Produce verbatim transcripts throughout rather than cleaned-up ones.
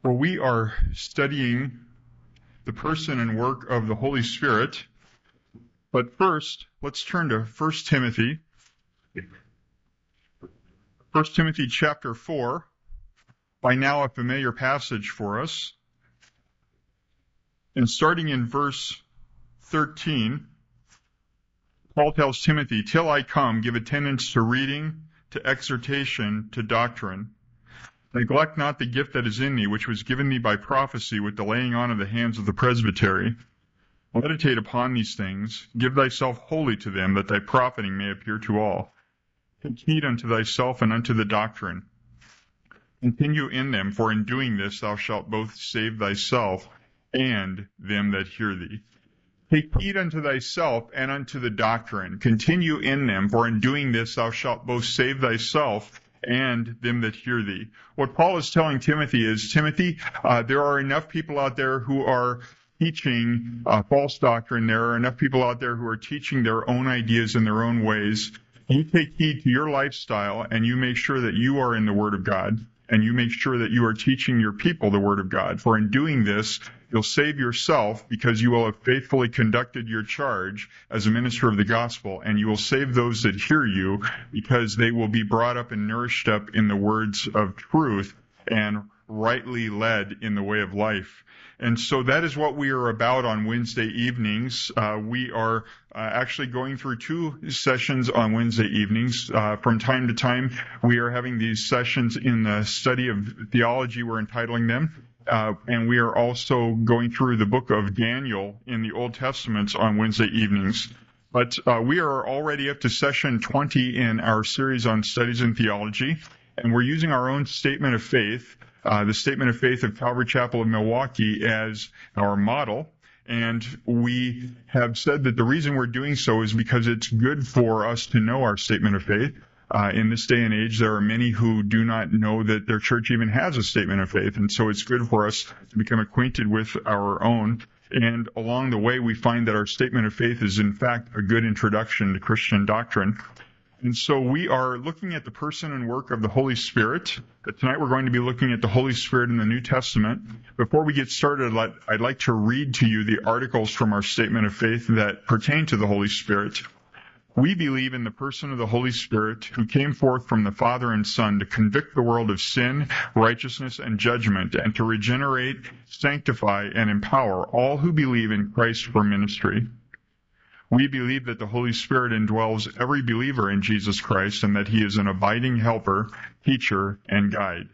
Well, we are studying the person and work of the Holy Spirit. But first, let's turn to First Timothy. First Timothy chapter four, by now a familiar passage for us. And starting in verse thirteen, Paul tells Timothy, "Till I come, give attendance to reading, to exhortation, to doctrine. Neglect not the gift that is in thee, which was given thee by prophecy with the laying on of the hands of the presbytery. Meditate upon these things. Give thyself wholly to them, that thy profiting may appear to all. Take heed unto thyself and unto the doctrine. Continue in them, for in doing this thou shalt both save thyself and them that hear thee." Take heed unto thyself and unto the doctrine. Continue in them, for in doing this thou shalt both save thyself and them that hear thee. What Paul is telling Timothy is, Timothy, uh, there are enough people out there who are teaching uh, false doctrine. There are enough people out there who are teaching their own ideas in their own ways. You take heed to your lifestyle, and you make sure that you are in the Word of God, and you make sure that you are teaching your people the Word of God. For in doing this, you'll save yourself, because you will have faithfully conducted your charge as a minister of the gospel, and you will save those that hear you, because they will be brought up and nourished up in the words of truth and rightly led in the way of life. And so that is what we are about on Wednesday evenings. Uh, we are uh, actually going through two sessions on Wednesday evenings. Uh, from time to time, we are having these sessions in the study of theology, we're entitling them. Uh, and we are also going through the book of Daniel in the Old Testament on Wednesday evenings. But uh, we are already up to session twenty in our series on studies in theology, and we're using our own statement of faith, uh, the statement of faith of Calvary Chapel of Milwaukee, as our model. And we have said that the reason we're doing so is because it's good for us to know our statement of faith. Uh, in this day and age, there are many who do not know that their church even has a statement of faith, and so it's good for us to become acquainted with our own. And along the way, we find that our statement of faith is, in fact, a good introduction to Christian doctrine. And so we are looking at the person and work of the Holy Spirit. But tonight we're going to be looking at the Holy Spirit in the New Testament. Before we get started, I'd like to read to you the articles from our statement of faith that pertain to the Holy Spirit. "We believe in the person of the Holy Spirit, who came forth from the Father and Son to convict the world of sin, righteousness, and judgment, and to regenerate, sanctify, and empower all who believe in Christ for ministry. We believe that the Holy Spirit indwells every believer in Jesus Christ, and that he is an abiding helper, teacher, and guide.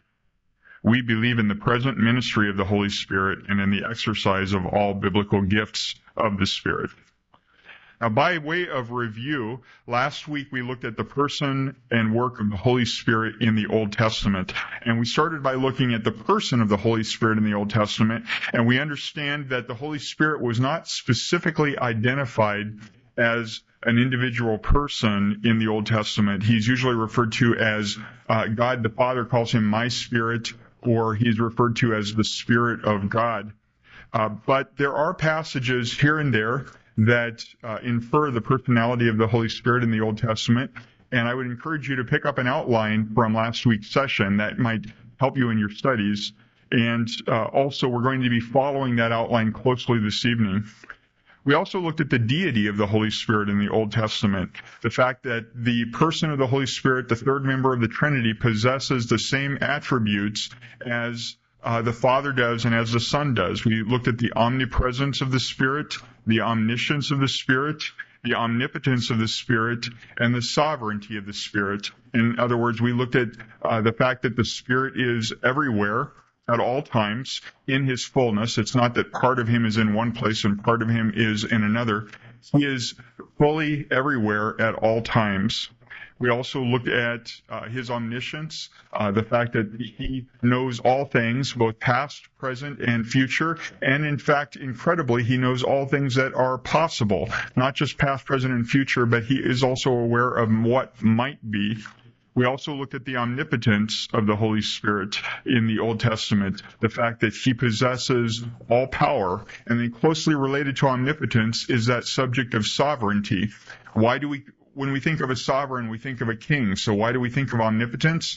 We believe in the present ministry of the Holy Spirit and in the exercise of all biblical gifts of the Spirit." Now, by way of review, last week we looked at the person and work of the Holy Spirit in the Old Testament. And we started by looking at the person of the Holy Spirit in the Old Testament. And we understand that the Holy Spirit was not specifically identified as an individual person in the Old Testament. He's usually referred to as uh, God the Father calls him my Spirit, or he's referred to as the Spirit of God. Uh, but there are passages here and there that uh, infer the personality of the Holy Spirit in the Old Testament. And I would encourage you to pick up an outline from last week's session that might help you in your studies. And uh, also, we're going to be following that outline closely this evening. We also looked at the deity of the Holy Spirit in the Old Testament. The fact that the person of the Holy Spirit, the third member of the Trinity, possesses the same attributes as Uh, the Father does and as the Son does. We looked at the omnipresence of the Spirit, the omniscience of the Spirit, the omnipotence of the Spirit, and the sovereignty of the Spirit. In other words, we looked at uh, the fact that the Spirit is everywhere at all times in his fullness. It's not that part of him is in one place and part of him is in another. He is fully everywhere at all times. We also looked at uh, his omniscience, uh, the fact that he knows all things, both past, present, and future. And in fact, incredibly, he knows all things that are possible, not just past, present, and future, but he is also aware of what might be. We also looked at the omnipotence of the Holy Spirit in the Old Testament, the fact that he possesses all power. And then closely related to omnipotence is that subject of sovereignty. Why do we When we think of a sovereign, we think of a king. So why do we think of omnipotence?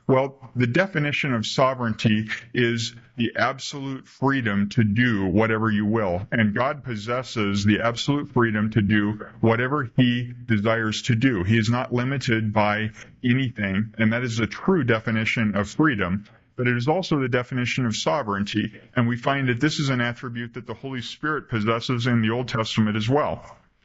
Well, the definition of sovereignty is the absolute freedom to do whatever you will. And God possesses the absolute freedom to do whatever he desires to do. He is not limited by anything, and that is a true definition of freedom. But it is also the definition of sovereignty, and we find that this is an attribute that the Holy Spirit possesses in the Old Testament as well.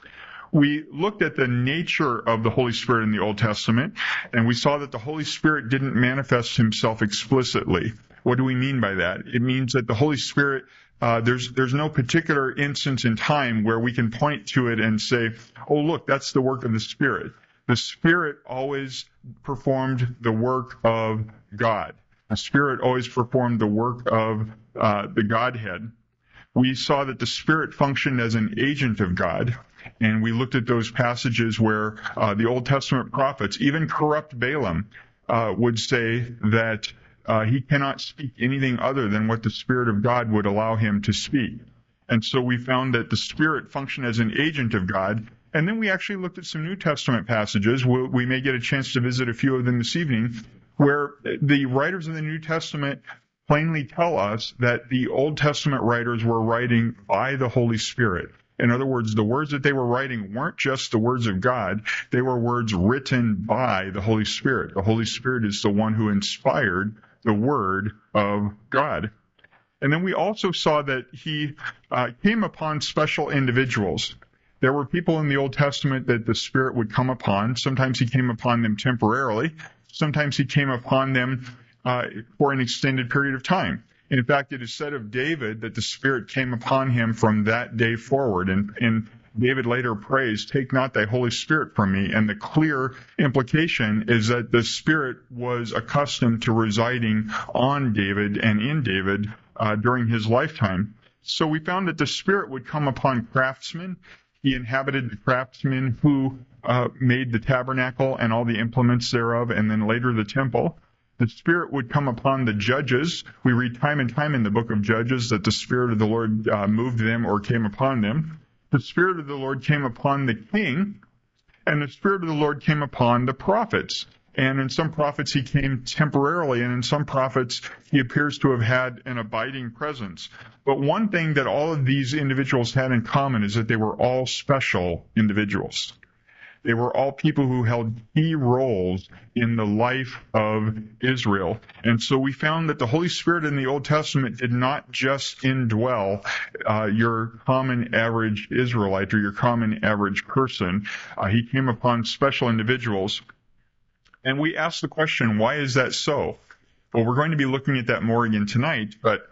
We looked at the nature of the Holy Spirit in the Old Testament, and we saw that the Holy Spirit didn't manifest himself explicitly. What do we mean by that? It means that the Holy Spirit, uh, there's there's no particular instance in time where we can point to it and say, oh, look, that's the work of the Spirit. The Spirit always performed the work of God. The Spirit always performed the work of uh, the Godhead. We saw that the Spirit functioned as an agent of God, and we looked at those passages where uh, the Old Testament prophets, even corrupt Balaam, uh, would say that uh, he cannot speak anything other than what the Spirit of God would allow him to speak. And so we found that the Spirit functioned as an agent of God. And then we actually looked at some New Testament passages. We, we may get a chance to visit a few of them this evening, where the writers of the New Testament plainly tell us that the Old Testament writers were writing by the Holy Spirit. In other words, the words that they were writing weren't just the words of God. They were words written by the Holy Spirit. The Holy Spirit is the one who inspired the Word of God. And then we also saw that he uh, came upon special individuals. There were people in the Old Testament that the Spirit would come upon. Sometimes he came upon them temporarily. Sometimes he came upon them uh, for an extended period of time. In fact, it is said of David that the Spirit came upon him from that day forward. And, and David later prays, "Take not thy Holy Spirit from me." And the clear implication is that the Spirit was accustomed to residing on David and in David uh, during his lifetime. So we found that the Spirit would come upon craftsmen. He inhabited the craftsmen who uh, made the tabernacle and all the implements thereof, and then later the temple. The Spirit would come upon the judges. We read time and time in the book of Judges that the Spirit of the Lord uh, moved them or came upon them. The Spirit of the Lord came upon the king, and the Spirit of the Lord came upon the prophets. And in some prophets he came temporarily, and in some prophets he appears to have had an abiding presence. But one thing that all of these individuals had in common is that they were all special individuals. They were all people who held key roles in the life of Israel. And so we found that the Holy Spirit in the Old Testament did not just indwell uh, your common average Israelite or your common average person. Uh, he came upon special individuals. And we asked the question, why is that so? Well, we're going to be looking at that more again tonight, but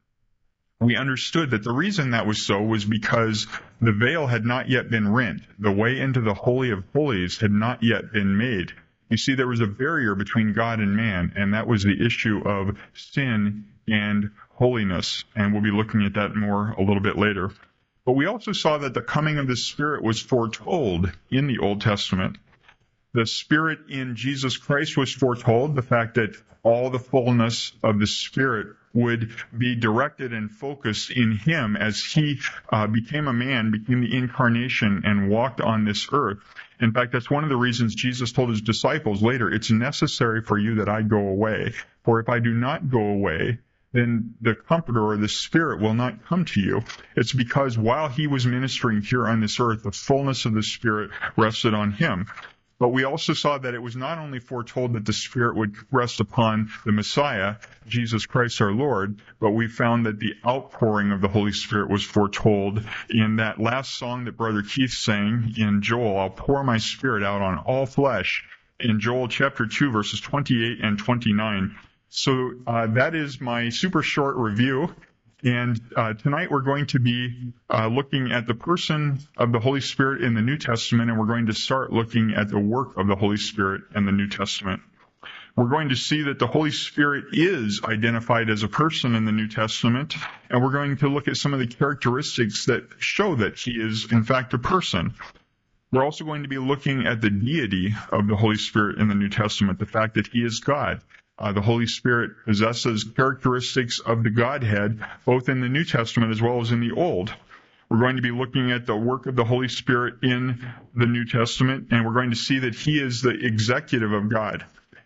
we understood that the reason that was so was because the veil had not yet been rent. The way into the Holy of Holies had not yet been made. You see, there was a barrier between God and man, and that was the issue of sin and holiness. And we'll be looking at that more a little bit later. But we also saw that the coming of the Spirit was foretold in the Old Testament. The Spirit in Jesus Christ was foretold, the fact that all the fullness of the Spirit would be directed and focused in him as he uh, became a man, became the incarnation, and walked on this earth. In fact, that's one of the reasons Jesus told his disciples later, "It's necessary for you that I go away. For if I do not go away, then the Comforter or the Spirit will not come to you." It's because while he was ministering here on this earth, the fullness of the Spirit rested on him. But we also saw that it was not only foretold that the Spirit would rest upon the Messiah, Jesus Christ our Lord, but we found that the outpouring of the Holy Spirit was foretold in that last song that Brother Keith sang in Joel, "I'll pour my Spirit out on all flesh," in Joel chapter two, verses twenty-eight and twenty-nine. So uh, that is my super short review. And uh, tonight we're going to be uh, looking at the person of the Holy Spirit in the New Testament, and we're going to start looking at the work of the Holy Spirit in the New Testament. We're going to see that the Holy Spirit is identified as a person in the New Testament, and we're going to look at some of the characteristics that show that he is, in fact, a person. We're also going to be looking at the deity of the Holy Spirit in the New Testament, the fact that he is God. Uh, the Holy Spirit possesses characteristics of the Godhead, both in the New Testament as well as in the Old. We're going to be looking at the work of the Holy Spirit in the New Testament, and we're going to see that he is the executive of God.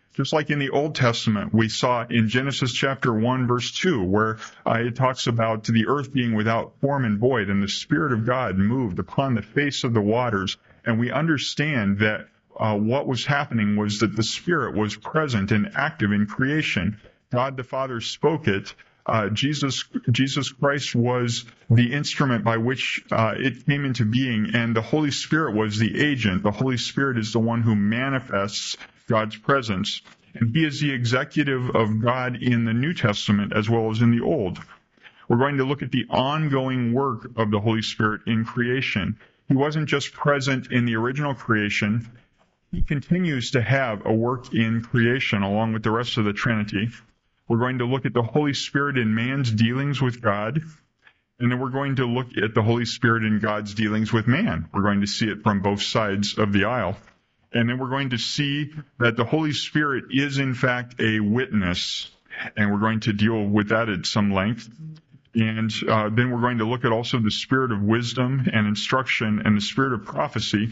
Just like in the Old Testament, we saw in Genesis chapter one, verse two, where uh, it talks about the earth being without form and void, and the Spirit of God moved upon the face of the waters. And we understand that uh, what was happening was that the Spirit was present and active in creation. God the Father spoke it. Uh, Jesus, Jesus Christ was the instrument by which uh, it came into being, and the Holy Spirit was the agent. The Holy Spirit is the one who manifests God's presence, and He is the executive of God in the New Testament as well as in the Old. We're going to look at the ongoing work of the Holy Spirit in creation. He wasn't just present in the original creation. He continues to have a work in creation along with the rest of the Trinity. We're going to look at the Holy Spirit in man's dealings with God, and then we're going to look at the Holy Spirit in God's dealings with man. We're going to see it from both sides of the aisle. And then we're going to see that the Holy Spirit is, in fact, a witness, and we're going to deal with that at some length. And uh, then we're going to look at also the spirit of wisdom and instruction and the spirit of prophecy.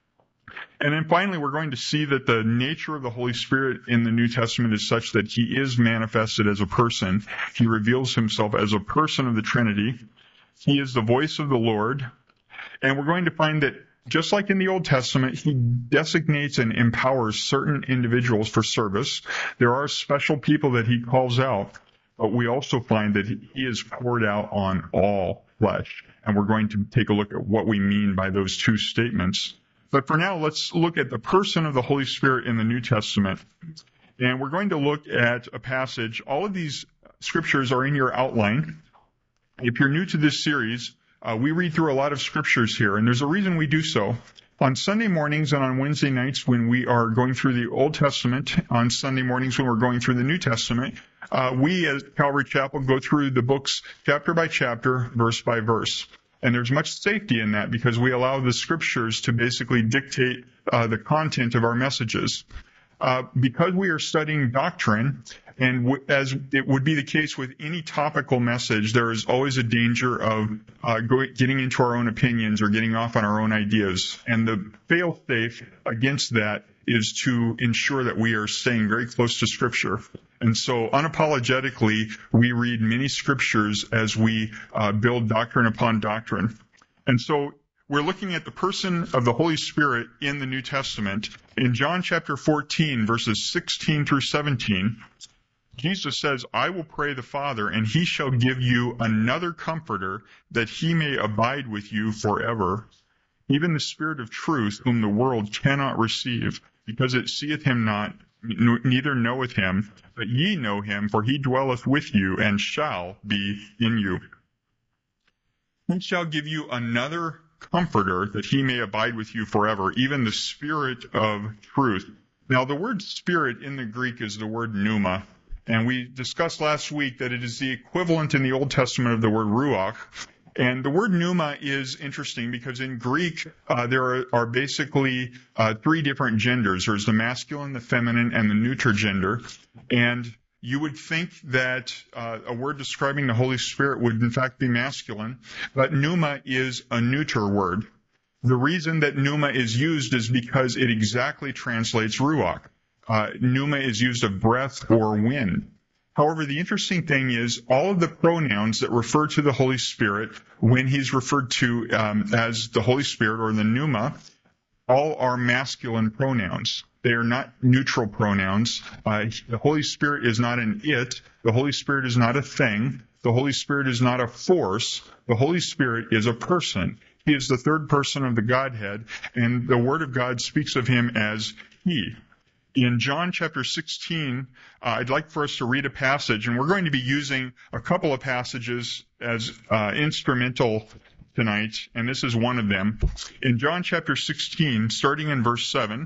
And then finally, we're going to see that the nature of the Holy Spirit in the New Testament is such that He is manifested as a person. He reveals Himself as a person of the Trinity. He is the voice of the Lord. And we're going to find that just like in the Old Testament, He designates and empowers certain individuals for service. There are special people that He calls out, but we also find that He is poured out on all flesh. And we're going to take a look at what we mean by those two statements. But for now, let's look at the person of the Holy Spirit in the New Testament. And we're going to look at a passage. All of these scriptures are in your outline. If you're new to this series, uh, we read through a lot of scriptures here, and there's a reason we do so. On Sunday mornings and on Wednesday nights when we are going through the Old Testament, on Sunday mornings when we're going through the New Testament, uh, we as Calvary Chapel go through the books chapter by chapter, verse by verse. And there's much safety in that because we allow the scriptures to basically dictate uh, the content of our messages. Uh, because we are studying doctrine, and w- as it would be the case with any topical message, there is always a danger of uh, go- getting into our own opinions or getting off on our own ideas. And the fail-safe against that is to ensure that we are staying very close to Scripture. And so unapologetically, we read many Scriptures as we uh, build doctrine upon doctrine. And so we're looking at the person of the Holy Spirit in the New Testament. In John chapter fourteen, verses sixteen through seventeen, Jesus says, I will pray the Father, and He shall give you another Comforter, that He may abide with you forever, even the Spirit of truth, whom the world cannot receive, because it seeth Him not, neither knoweth Him, but ye know Him, for He dwelleth with you, and shall be in you. He shall give you another Comforter, that He may abide with you forever, even the Spirit of truth. Now, the word Spirit in the Greek is the word pneuma, and we discussed last week that it is the equivalent in the Old Testament of the word ruach. And the word pneuma is interesting because in Greek, uh, there are, are basically uh, three different genders. There's the masculine, the feminine, and the neuter gender. And you would think that uh, a word describing the Holy Spirit would in fact be masculine, but pneuma is a neuter word. The reason that pneuma is used is because it exactly translates ruach. Uh, pneuma is used of breath or wind. However, the interesting thing is all of the pronouns that refer to the Holy Spirit when He's referred to um, as the Holy Spirit or the pneuma, all are masculine pronouns. They are not neutral pronouns. Uh, the Holy Spirit is not an it. The Holy Spirit is not a thing. The Holy Spirit is not a force. The Holy Spirit is a person. He is the third person of the Godhead, and the Word of God speaks of Him as He. In John chapter sixteen, uh, I'd like for us to read a passage, and we're going to be using a couple of passages as uh, instrumental tonight, and this is one of them. In John chapter sixteen, starting in verse seven,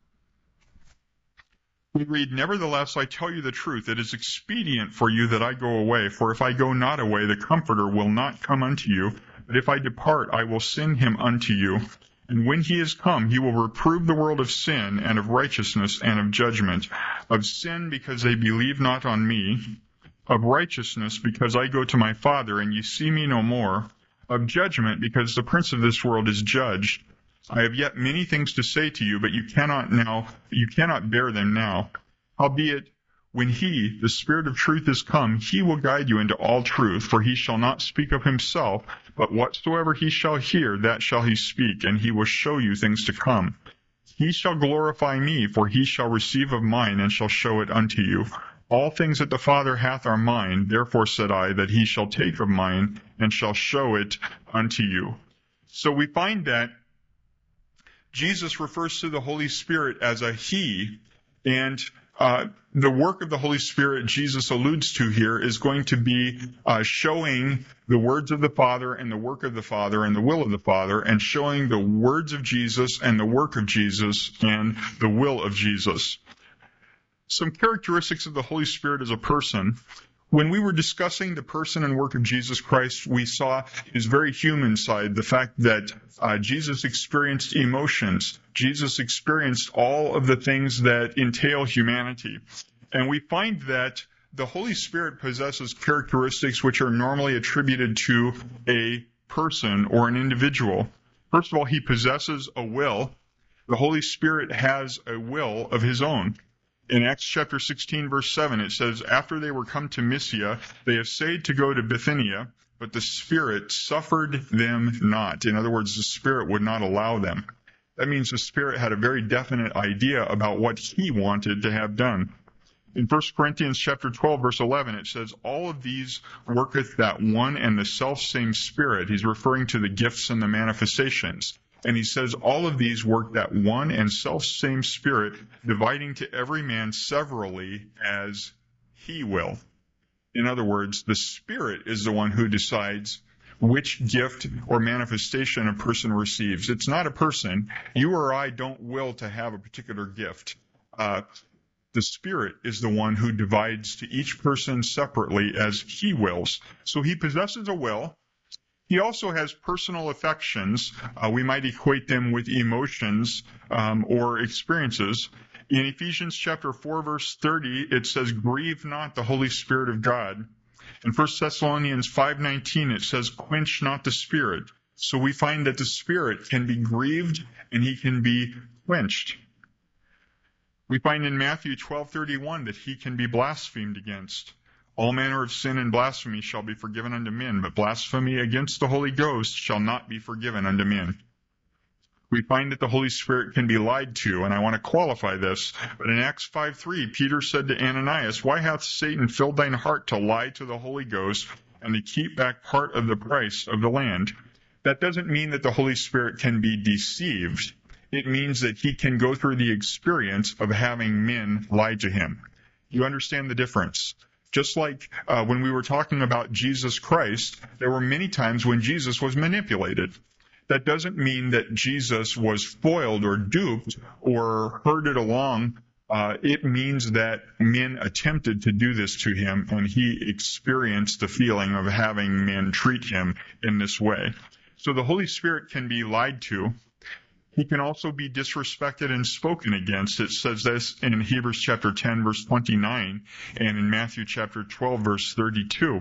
we read, Nevertheless, I tell you the truth, it is expedient for you that I go away, for if I go not away, the Comforter will not come unto you, but if I depart, I will send Him unto you. And when He is come, He will reprove the world of sin, and of righteousness, and of judgment. Of sin, because they believe not on me. Of righteousness, because I go to my Father, and ye see me no more. Of judgment, because the prince of this world is judged. I have yet many things to say to you, but you cannot now, you cannot bear them now. Howbeit, when he, the Spirit of truth, is come, he will guide you into all truth, for he shall not speak of himself, but whatsoever he shall hear, that shall he speak, and he will show you things to come. He shall glorify me, for he shall receive of mine, and shall show it unto you. All things that the Father hath are mine, therefore said I, that he shall take of mine, and shall show it unto you. So we find that Jesus refers to the Holy Spirit as a he, and uh, the work of the Holy Spirit Jesus alludes to here is going to be uh, showing the words of the Father and the work of the Father and the will of the Father, and showing the words of Jesus and the work of Jesus and the will of Jesus. Some characteristics of the Holy Spirit as a person. When we were discussing the person and work of Jesus Christ, we saw his very human side, the fact that uh, Jesus experienced emotions. Jesus experienced all of the things that entail humanity. And we find that the Holy Spirit possesses characteristics which are normally attributed to a person or an individual. First of all, he possesses a will. The Holy Spirit has a will of his own. In Acts chapter sixteen, verse seven, it says, after they were come to Mysia, they essayed to go to Bithynia, but the Spirit suffered them not. In other words, the Spirit would not allow them. That means the Spirit had a very definite idea about what he wanted to have done. In First Corinthians chapter twelve, verse eleven, it says, all of these worketh that one and the selfsame Spirit. He's referring to the gifts and the manifestations. And he says, all of these work that one and self-same Spirit, dividing to every man severally as he will. In other words, the Spirit is the one who decides which gift or manifestation a person receives. It's not a person. You or I don't will to have a particular gift. Uh, the Spirit is the one who divides to each person separately as he wills. So he possesses a will. He also has personal affections. Uh, we might equate them with emotions um, or experiences. In Ephesians chapter four, verse thirty, it says, grieve not the Holy Spirit of God. In First Thessalonians five nineteen, it says, quench not the Spirit. So we find that the Spirit can be grieved and he can be quenched. We find in Matthew twelve thirty-one that he can be blasphemed against. All manner of sin and blasphemy shall be forgiven unto men, but blasphemy against the Holy Ghost shall not be forgiven unto men. We find that the Holy Spirit can be lied to, and I want to qualify this. But in Acts five three, Peter said to Ananias, why hath Satan filled thine heart to lie to the Holy Ghost and to keep back part of the price of the land? That doesn't mean that the Holy Spirit can be deceived. It means that he can go through the experience of having men lie to him. You understand the difference? Just like uh, when we were talking about Jesus Christ, there were many times when Jesus was manipulated. That doesn't mean that Jesus was foiled or duped or herded along. Uh, it means that men attempted to do this to him, and he experienced the feeling of having men treat him in this way. So the Holy Spirit can be lied to. He can also be disrespected and spoken against. It says this in Hebrews chapter ten, verse twenty-nine, and in Matthew chapter twelve, verse thirty-two.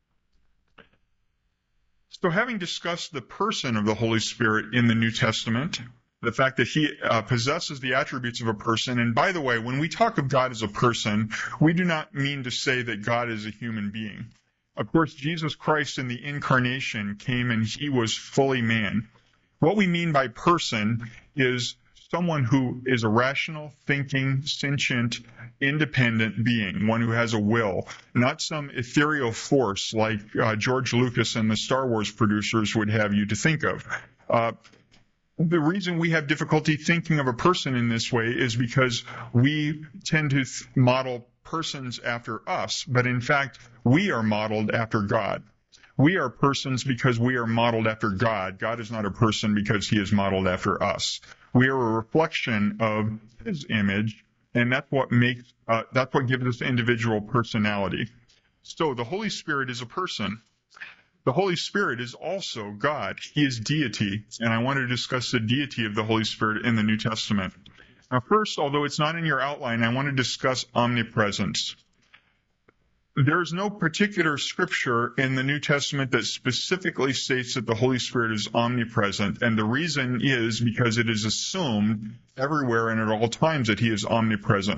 So having discussed the person of the Holy Spirit in the New Testament, the fact that he uh, possesses the attributes of a person, and by the way, when we talk of God as a person, we do not mean to say that God is a human being. Of course, Jesus Christ in the incarnation came and he was fully man. What we mean by person is someone who is a rational, thinking, sentient, independent being, one who has a will, not some ethereal force like uh, George Lucas and the Star Wars producers would have you to think of. Uh, the reason we have difficulty thinking of a person in this way is because we tend to th- model persons after us, but in fact, we are modeled after God. We are persons because we are modeled after God. God is not a person because he is modeled after us. We are a reflection of his image, and that's what makes, uh, that's what gives us individual personality. So the Holy Spirit is a person. The Holy Spirit is also God. He is deity, and I want to discuss the deity of the Holy Spirit in the New Testament. Now first, although it's not in your outline, I want to discuss omnipresence. There is no particular scripture in the New Testament that specifically states that the Holy Spirit is omnipresent, and the reason is because it is assumed everywhere and at all times that he is omnipresent.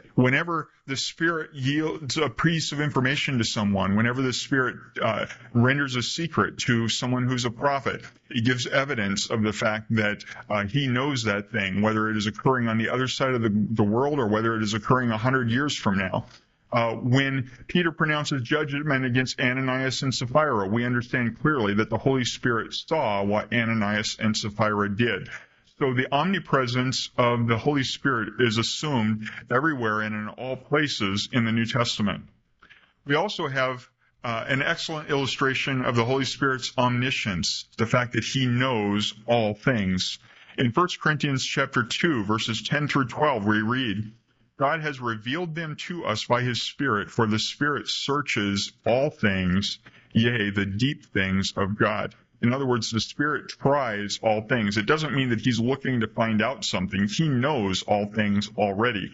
Whenever the Spirit yields a piece of information to someone, whenever the Spirit uh, renders a secret to someone who's a prophet, he gives evidence of the fact that uh, he knows that thing, whether it is occurring on the other side of the, the world or whether it is occurring a hundred years from now. Uh, when Peter pronounces judgment against Ananias and Sapphira, we understand clearly that the Holy Spirit saw what Ananias and Sapphira did. So the omnipresence of the Holy Spirit is assumed everywhere and in all places in the New Testament. We also have uh, an excellent illustration of the Holy Spirit's omniscience, the fact that he knows all things. In First Corinthians chapter two, verses ten through twelve, we read, God has revealed them to us by his Spirit, for the Spirit searches all things, yea, the deep things of God. In other words, the Spirit tries all things. It doesn't mean that he's looking to find out something. He knows all things already.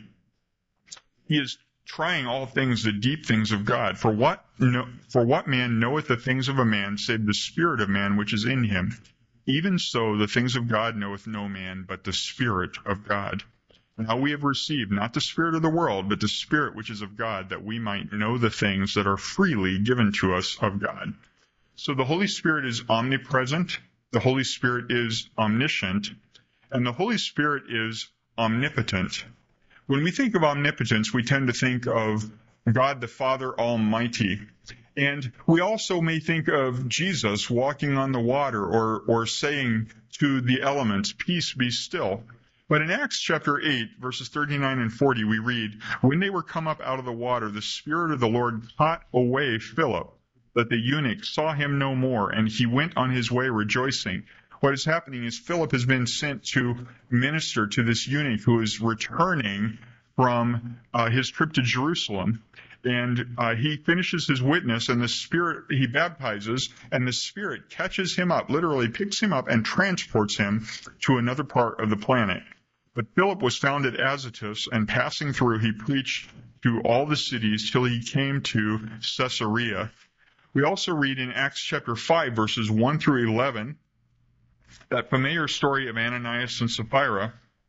He is trying all things, the deep things of God. For what, no, for what man knoweth the things of a man, save the spirit of man which is in him? Even so, the things of God knoweth no man, but the Spirit of God. Now we have received not the spirit of the world, but the Spirit which is of God, that we might know the things that are freely given to us of God. So the Holy Spirit is omnipresent, the Holy Spirit is omniscient, and the Holy Spirit is omnipotent. When we think of omnipotence, we tend to think of God the Father Almighty. And we also may think of Jesus walking on the water or, or saying to the elements, peace, be still. But in Acts chapter eight, verses thirty-nine and forty, we read, when they were come up out of the water, the Spirit of the Lord caught away Philip, that the eunuch saw him no more, and he went on his way rejoicing. What is happening is Philip has been sent to minister to this eunuch who is returning from uh, his trip to Jerusalem. And uh, he finishes his witness, and the Spirit, he baptizes, and the Spirit catches him up, literally picks him up and transports him to another part of the planet. But Philip was found at Azotus, and passing through, he preached to all the cities till he came to Caesarea. We also read in Acts chapter five, verses one through eleven, that familiar story of Ananias and Sapphira.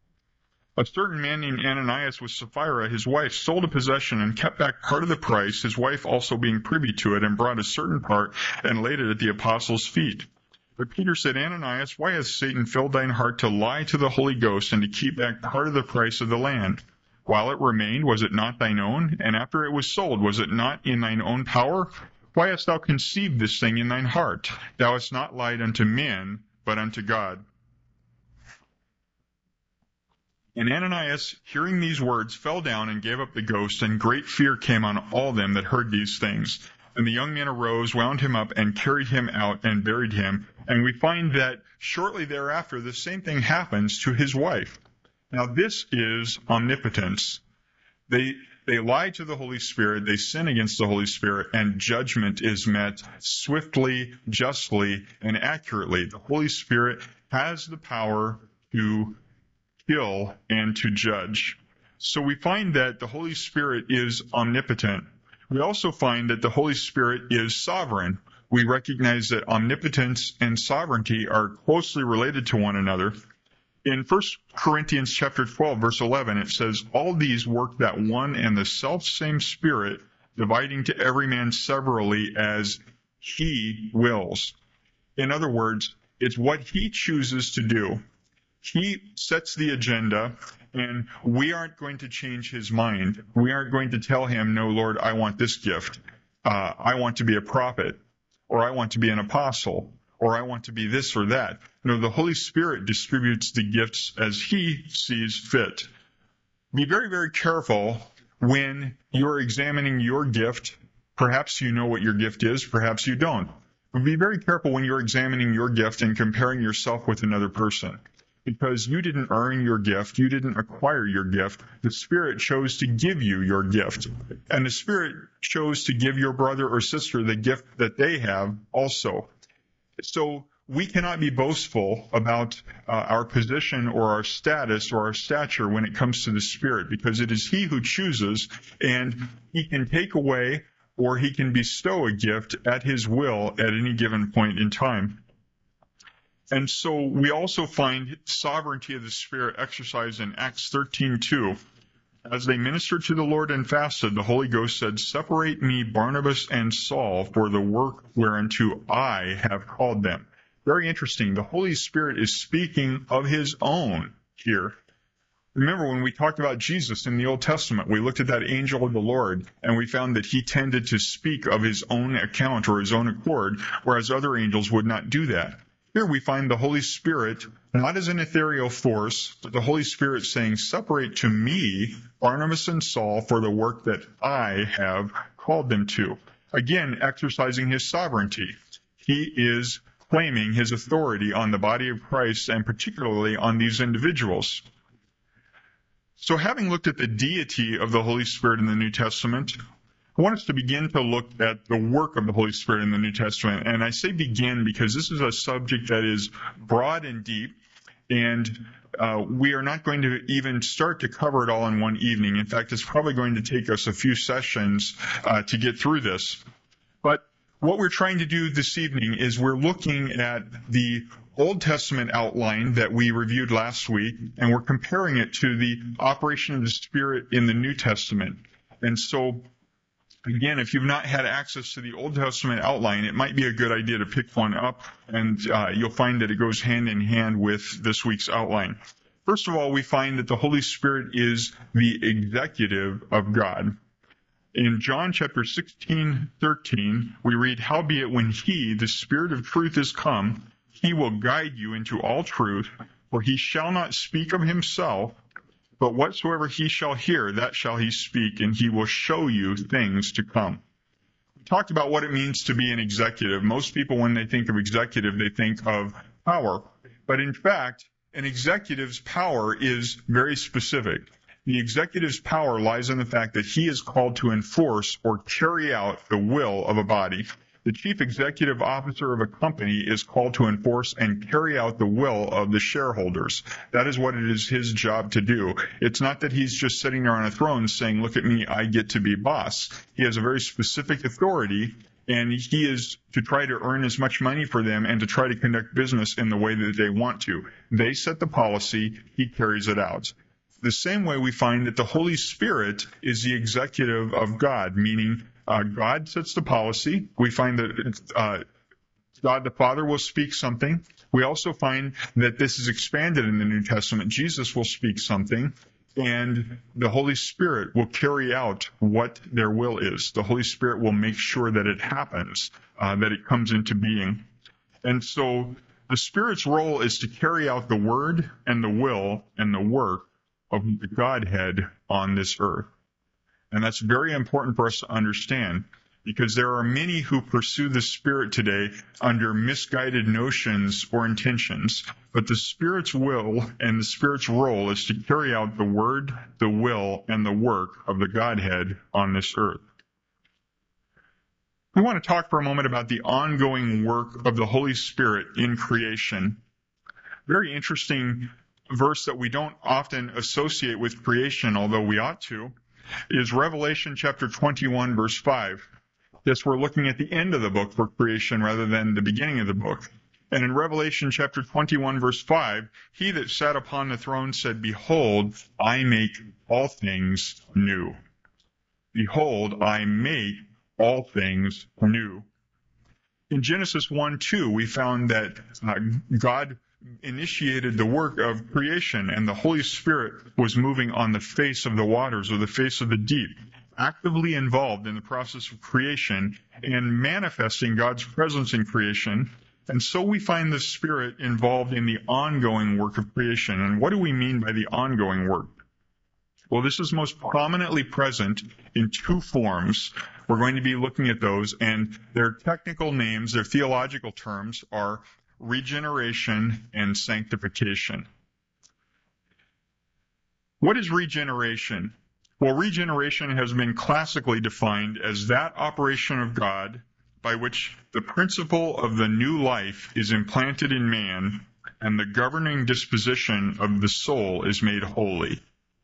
A certain man named Ananias with Sapphira, his wife, sold a possession and kept back part of the price, his wife also being privy to it, and brought a certain part and laid it at the apostles' feet. But Peter said, Ananias, why hath Satan filled thine heart to lie to the Holy Ghost and to keep back part of the price of the land? While it remained, was it not thine own? And after it was sold, was it not in thine own power? Why hast thou conceived this thing in thine heart? Thou hast not lied unto men, but unto God. And Ananias, hearing these words, fell down and gave up the ghost, and great fear came on all them that heard these things. And the young man arose, wound him up, and carried him out, and buried him. And we find that shortly thereafter, the same thing happens to his wife. Now, this is omnipotence. They they lie to the Holy Spirit, they sin against the Holy Spirit, and judgment is met swiftly, justly, and accurately. The Holy Spirit has the power to kill and to judge. So we find that the Holy Spirit is omnipotent. We also find that the Holy Spirit is sovereign. We recognize that omnipotence and sovereignty are closely related to one another. In First Corinthians chapter twelve, verse eleven, it says, all these work that one and the selfsame Spirit, dividing to every man severally as he wills. In other words, it's what he chooses to do. He sets the agenda, and we aren't going to change his mind. We aren't going to tell him, no, Lord, I want this gift. Uh, I want to be a prophet, or I want to be an apostle, or I want to be this or that. No, the Holy Spirit distributes the gifts as he sees fit. Be very, very careful when you're examining your gift. Perhaps you know what your gift is, perhaps you don't. But be very careful when you're examining your gift and comparing yourself with another person. Because you didn't earn your gift, you didn't acquire your gift. The Spirit chose to give you your gift. And the Spirit chose to give your brother or sister the gift that they have also. So we cannot be boastful about uh, our position or our status or our stature when it comes to the Spirit, because it is He who chooses, and He can take away or He can bestow a gift at His will at any given point in time. And so we also find sovereignty of the Spirit exercised in Acts thirteen two. As they ministered to the Lord and fasted, the Holy Ghost said, "Separate me, Barnabas and Saul, for the work whereunto I have called them." Very interesting. The Holy Spirit is speaking of his own here. Remember when we talked about Jesus in the Old Testament, we looked at that angel of the Lord, and we found that he tended to speak of his own account or his own accord, whereas other angels would not do that. Here we find the Holy Spirit, not as an ethereal force, but the Holy Spirit saying, "Separate to me Barnabas and Saul for the work that I have called them to." Again, exercising his sovereignty. He is claiming his authority on the body of Christ and particularly on these individuals. So having looked at the deity of the Holy Spirit in the New Testament, I want us to begin to look at the work of the Holy Spirit in the New Testament. And I say begin because this is a subject that is broad and deep, and uh, we are not going to even start to cover it all in one evening. In fact, it's probably going to take us a few sessions uh, to get through this. But what we're trying to do this evening is we're looking at the Old Testament outline that we reviewed last week, and we're comparing it to the operation of the Spirit in the New Testament. And so, again, if you've not had access to the Old Testament outline, it might be a good idea to pick one up, and uh, you'll find that it goes hand in hand with this week's outline. First of all, we find that the Holy Spirit is the executive of God. In John chapter sixteen, thirteen, we read, "Howbeit when he, the Spirit of truth, is come, he will guide you into all truth, for he shall not speak of himself, but whatsoever he shall hear, that shall he speak, and he will show you things to come." We talked about what it means to be an executive. Most people, when they think of executive, they think of power. But in fact, an executive's power is very specific. The executive's power lies in the fact that he is called to enforce or carry out the will of a body. The chief executive officer of a company is called to enforce and carry out the will of the shareholders. That is what it is his job to do. It's not that he's just sitting there on a throne saying, "Look at me, I get to be boss." He has a very specific authority, and he is to try to earn as much money for them and to try to conduct business in the way that they want to. They set the policy, he carries it out. The same way we find that the Holy Spirit is the executive of God, meaning uh, God sets the policy. We find that uh, God the Father will speak something. We also find that this is expanded in the New Testament. Jesus will speak something, and the Holy Spirit will carry out what their will is. The Holy Spirit will make sure that it happens, uh, that it comes into being. And so the Spirit's role is to carry out the word and the will and the work of the Godhead on this earth. And that's very important for us to understand, because there are many who pursue the Spirit today under misguided notions or intentions. But the Spirit's will and the Spirit's role is to carry out the word, the will, and the work of the Godhead on this earth. We want to talk for a moment about the ongoing work of the Holy Spirit in creation. Very interesting verse that we don't often associate with creation, although we ought to, is Revelation chapter twenty-one, verse five. Yes, we're looking at the end of the book for creation rather than the beginning of the book. And in Revelation chapter twenty-one, verse five, "He that sat upon the throne said, Behold, I make all things new. Behold, I make all things new." In Genesis one two, we found that uh, God initiated the work of creation, and the Holy Spirit was moving on the face of the waters or the face of the deep, actively involved in the process of creation and manifesting God's presence in creation. And so we find the Spirit involved in the ongoing work of creation. And what do we mean by the ongoing work? Well, this is most prominently present in two forms. We're going to be looking at those, and their technical names, their theological terms, are regeneration and sanctification. What is regeneration? Well, regeneration has been classically defined as that operation of God by which the principle of the new life is implanted in man and the governing disposition of the soul is made holy.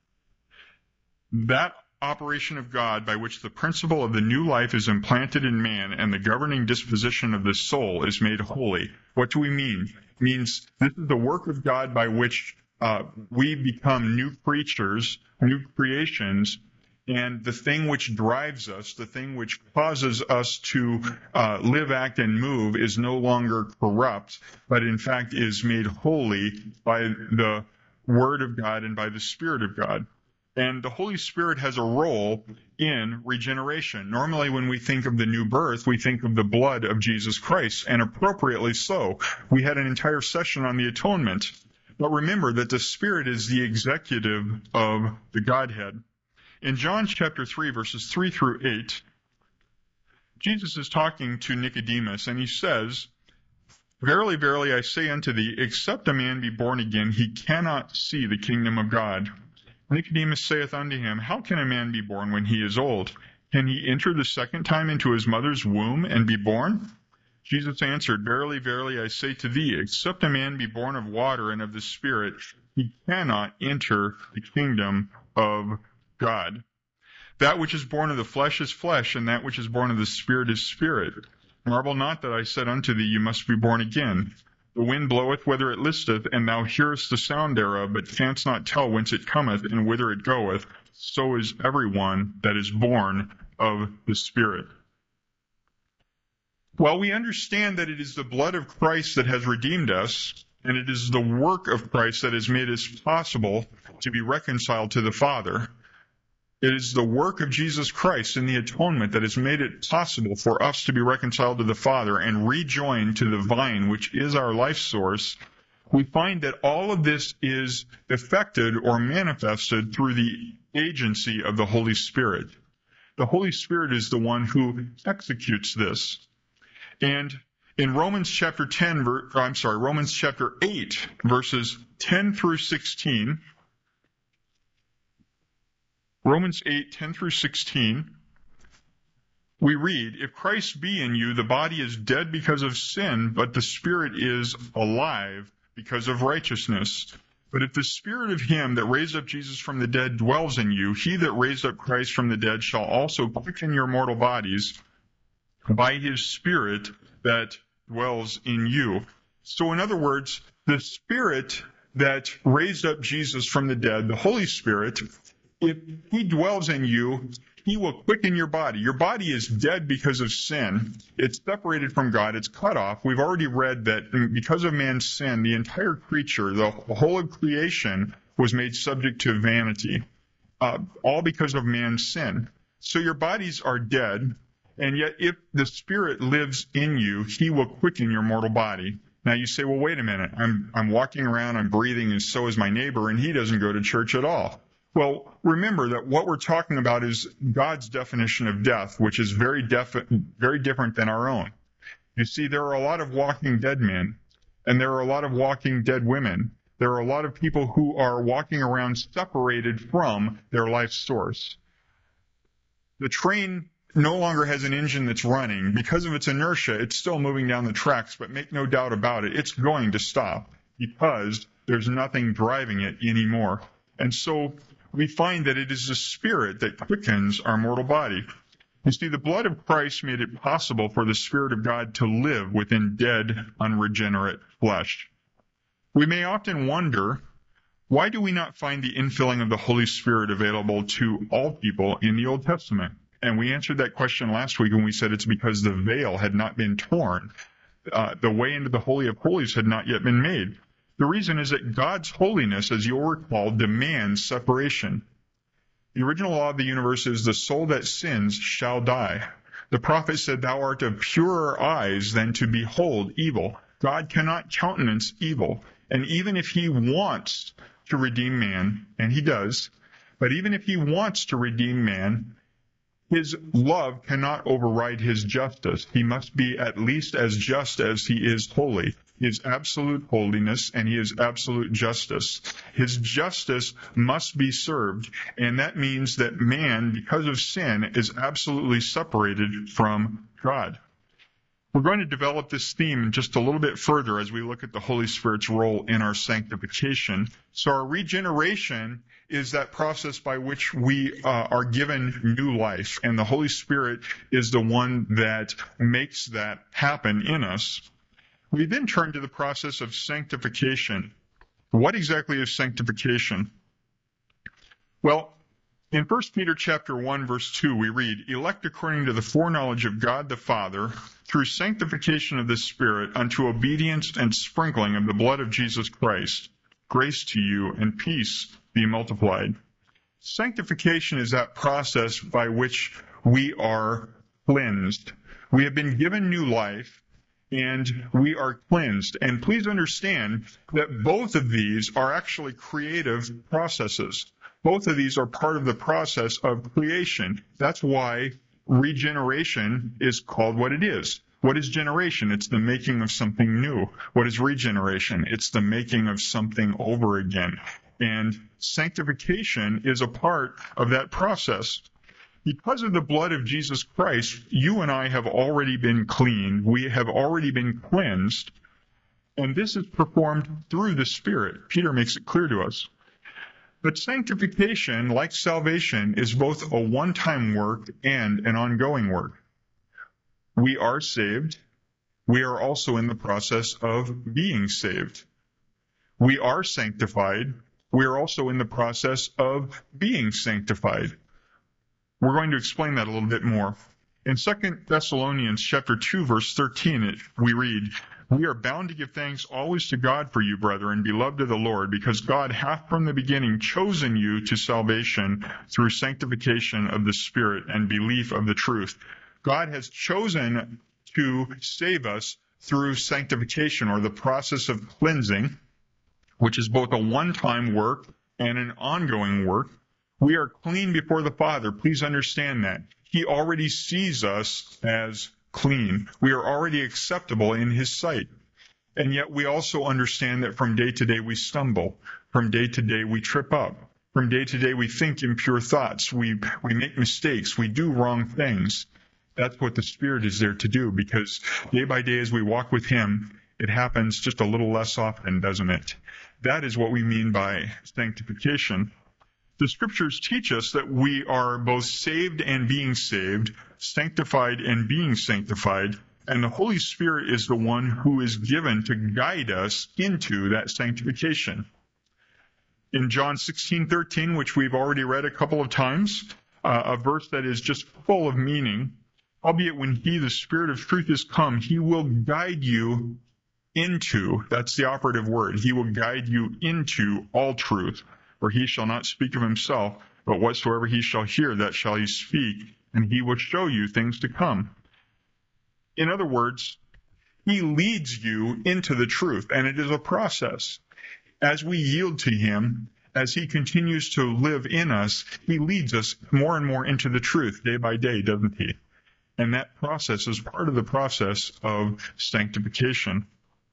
That operation of God by which the principle of the new life is implanted in man and the governing disposition of the soul is made holy. What do we mean? It means this is the work of God by which uh, we become new creatures, new creations, and the thing which drives us, the thing which causes us to uh, live, act, and move is no longer corrupt, but in fact is made holy by the Word of God and by the Spirit of God. And the Holy Spirit has a role in regeneration. Normally when we think of the new birth, we think of the blood of Jesus Christ, and appropriately so. We had an entire session on the atonement. But remember that the Spirit is the executive of the Godhead. In John chapter three, verses three through eight, Jesus is talking to Nicodemus, and he says, "Verily, verily, I say unto thee, except a man be born again, he cannot see the kingdom of God. Nicodemus saith unto him, How can a man be born when he is old? Can he enter the second time into his mother's womb and be born? Jesus answered, Verily, verily, I say to thee, except a man be born of water and of the Spirit, he cannot enter the kingdom of God. That which is born of the flesh is flesh, and that which is born of the Spirit is spirit. Marvel not that I said unto thee, You must be born again. The wind bloweth whither it listeth, and thou hearest the sound thereof, but canst not tell whence it cometh and whither it goeth. So is everyone that is born of the Spirit." Well, we understand that it is the blood of Christ that has redeemed us, and it is the work of Christ that has made us possible to be reconciled to the Father. It is the work of Jesus Christ in the atonement that has made it possible for us to be reconciled to the Father and rejoined to the vine, which is our life source. We find that all of this is effected or manifested through the agency of the Holy Spirit. The Holy Spirit is the one who executes this. And in Romans chapter ten, I'm sorry, Romans chapter eight, verses ten through sixteen, Romans eight, ten through sixteen, we read, "If Christ be in you, the body is dead because of sin, but the Spirit is alive because of righteousness. But if the Spirit of him that raised up Jesus from the dead dwells in you, he that raised up Christ from the dead shall also quicken your mortal bodies by his Spirit that dwells in you." So in other words, the Spirit that raised up Jesus from the dead, the Holy Spirit, if he dwells in you, he will quicken your body. Your body is dead because of sin. It's separated from God. It's cut off. We've already read that because of man's sin, the entire creature, the whole of creation, was made subject to vanity, uh, all because of man's sin. So your bodies are dead, and yet if the Spirit lives in you, he will quicken your mortal body. Now you say, well, wait a minute. I'm, I'm walking around, I'm breathing, and so is my neighbor, and he doesn't go to church at all. Well, remember that what we're talking about is God's definition of death, which is very defi- very different than our own. You see, there are a lot of walking dead men, and there are a lot of walking dead women. There are a lot of people who are walking around separated from their life source. The train no longer has an engine that's running. Because of its inertia, it's still moving down the tracks, but make no doubt about it, it's going to stop because there's nothing driving it anymore. And so we find that it is the Spirit that quickens our mortal body. You see, the blood of Christ made it possible for the Spirit of God to live within dead, unregenerate flesh. We may often wonder, why do we not find the infilling of the Holy Spirit available to all people in the Old Testament? And we answered that question last week when we said it's because the veil had not been torn. Uh, the way into the Holy of Holies had not yet been made. The reason is that God's holiness, as you'll recall, demands separation. The original law of the universe is the soul that sins shall die. The prophet said, Thou art of purer eyes than to behold evil. God cannot countenance evil. And even if he wants to redeem man, and he does, but even if he wants to redeem man, his love cannot override his justice. He must be at least as just as he is holy. He is absolute holiness and he is absolute justice. His justice must be served, and that means that man, because of sin, is absolutely separated from God. We're going to develop this theme just a little bit further as we look at the Holy Spirit's role in our sanctification. So our regeneration is that process by which we uh, are given new life, and the Holy Spirit is the one that makes that happen in us. We then turn to the process of sanctification. What exactly is sanctification? Well, in First Peter chapter one, verse two, we read, elect according to the foreknowledge of God the Father, through sanctification of the Spirit, unto obedience and sprinkling of the blood of Jesus Christ. Grace to you and peace be multiplied. Sanctification is that process by which we are cleansed. We have been given new life, and we are cleansed. And please understand that both of these are actually creative processes. Both of these are part of the process of creation. That's why regeneration is called what it is. What is generation? It's the making of something new. What is regeneration? It's the making of something over again. And sanctification is a part of that process. Because of the blood of Jesus Christ, you and I have already been cleaned. We have already been cleansed. And this is performed through the Spirit. Peter makes it clear to us. But sanctification, like salvation, is both a one-time work and an ongoing work. We are saved. We are also in the process of being saved. We are sanctified. We are also in the process of being sanctified. We're going to explain that a little bit more. In Second Thessalonians chapter two, verse thirteen, we read, we are bound to give thanks always to God for you, brethren, beloved of the Lord, because God hath from the beginning chosen you to salvation through sanctification of the Spirit and belief of the truth. God has chosen to save us through sanctification, or the process of cleansing, which is both a one-time work and an ongoing work. We are clean before the Father. Please understand that. He already sees us as clean. We are already acceptable in His sight. And yet we also understand that from day to day we stumble. From day to day we trip up. From day to day we think impure thoughts. We, we make mistakes. We do wrong things. That's what the Spirit is there to do, because day by day as we walk with Him, it happens just a little less often, doesn't it? That is what we mean by sanctification. The Scriptures teach us that we are both saved and being saved, sanctified and being sanctified, and the Holy Spirit is the one who is given to guide us into that sanctification. In John sixteen thirteen, which we've already read a couple of times, uh, a verse that is just full of meaning, albeit when He, the Spirit of truth, is come, He will guide you into, that's the operative word, He will guide you into all truth. For He shall not speak of Himself, but whatsoever He shall hear, that shall He speak, and He will show you things to come. In other words, He leads you into the truth, and it is a process. As we yield to Him, as He continues to live in us, He leads us more and more into the truth day by day, doesn't He? And that process is part of the process of sanctification.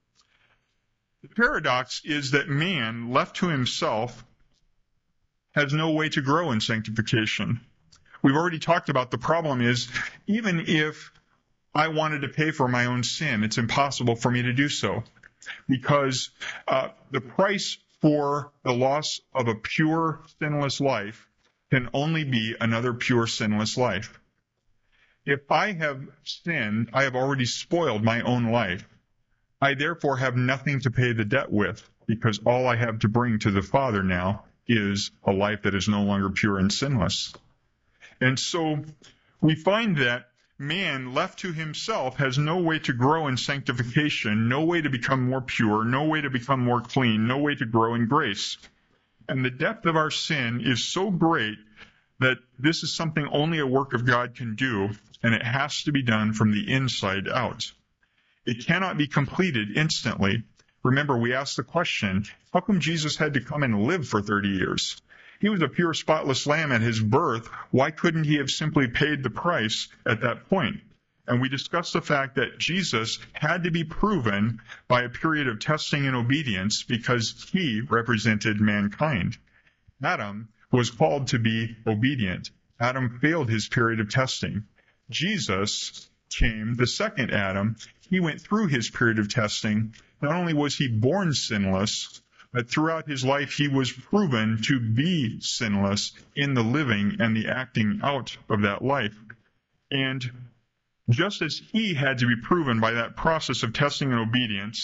The paradox is that man, left to himself, has no way to grow in sanctification. We've already talked about the problem is, even if I wanted to pay for my own sin, it's impossible for me to do so, because uh, the price for the loss of a pure, sinless life can only be another pure, sinless life. If I have sinned, I have already spoiled my own life. I therefore have nothing to pay the debt with, because all I have to bring to the Father now is a life that is no longer pure and sinless. And so we find that man, left to himself, has no way to grow in sanctification, no way to become more pure, no way to become more clean, no way to grow in grace. And the depth of our sin is so great that this is something only a work of God can do, and it has to be done from the inside out. It cannot be completed instantly. Remember, we asked the question, how come Jesus had to come and live for thirty years? He was a pure, spotless lamb at His birth. Why couldn't He have simply paid the price at that point? And we discussed the fact that Jesus had to be proven by a period of testing and obedience because He represented mankind. Adam was called to be obedient. Adam failed his period of testing. Jesus came, the second Adam. He went through his period of testing. Not only was He born sinless, but throughout His life He was proven to be sinless in the living and the acting out of that life. And just as He had to be proven by that process of testing and obedience,